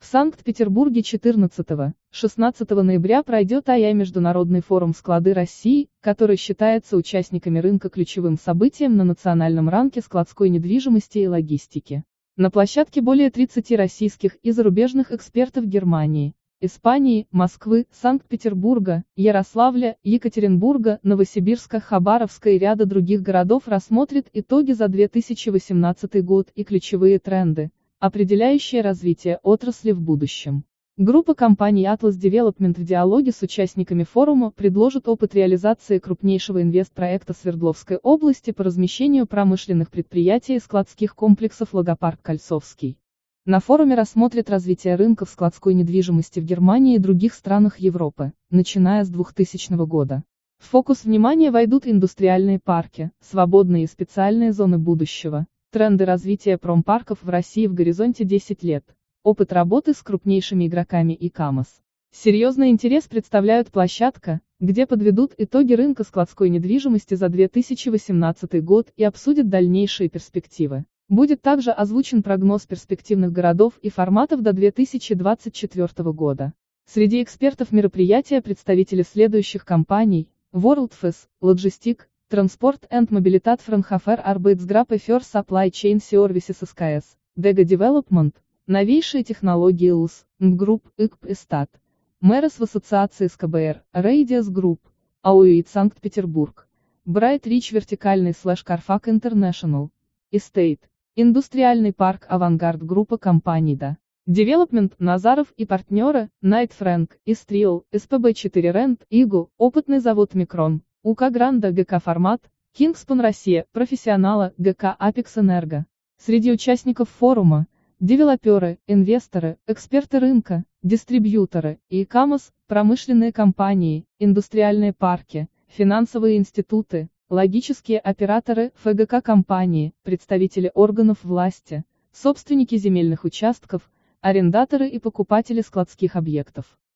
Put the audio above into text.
Санкт-Петербурге 14-16 ноября пройдет АЯ Международный форум «Склады России», который считается участниками рынка ключевым событием на национальном рынке складской недвижимости и логистики. На площадке более 30 российских и зарубежных экспертов Германии, Испании, Москвы, Санкт-Петербурга, Ярославля, Екатеринбурга, Новосибирска, Хабаровска и ряда других городов рассмотрят итоги за 2018 год и ключевые тренды, определяющие развитие отрасли в будущем. Группа компаний Atlas Development в диалоге с участниками форума предложит опыт реализации крупнейшего инвестпроекта Свердловской области по размещению промышленных предприятий и складских комплексов «Логопарк Кольцовский». На форуме рассмотрят развитие рынков складской недвижимости в Германии и других странах Европы, начиная с 2000 года. В фокус внимания войдут индустриальные парки, свободные и специальные зоны будущего, тренды развития промпарков в России в горизонте 10 лет, опыт работы с крупнейшими игроками e-commerce. Серьезный интерес представляют площадка, где подведут итоги рынка складской недвижимости за 2018 год и обсудят дальнейшие перспективы. Будет также озвучен прогноз перспективных городов и форматов до 2024 года. Среди экспертов мероприятия представители следующих компаний: WorldFS, Logistic, Transport and Mobilität Fraunhofer Arbeitsgruppe für Supply Chain Services SKS, Dega Development, новейшие технологии ЛУС, Group, ИКП и СТАТ, Мерес в ассоциации с КБР, Radius Group, Auюит Санкт-Петербург, Bright Rich Вертикальный /Carfax International, Estate, Индустриальный парк Авангард группа компаний ДА. Development, Назаров и партнеры, Найт Фрэнк, Истриол, СПБ4 Рент, ИГУ, опытный завод Микрон, УК Гранда ГК Формат, Кингспон Россия, профессионала, ГК Апекс Энерго. Среди участников форума – девелоперы, инвесторы, эксперты рынка, дистрибьюторы, e-commerce, промышленные компании, индустриальные парки, финансовые институты, логические операторы, ФГК компании, представители органов власти, собственники земельных участков, арендаторы и покупатели складских объектов.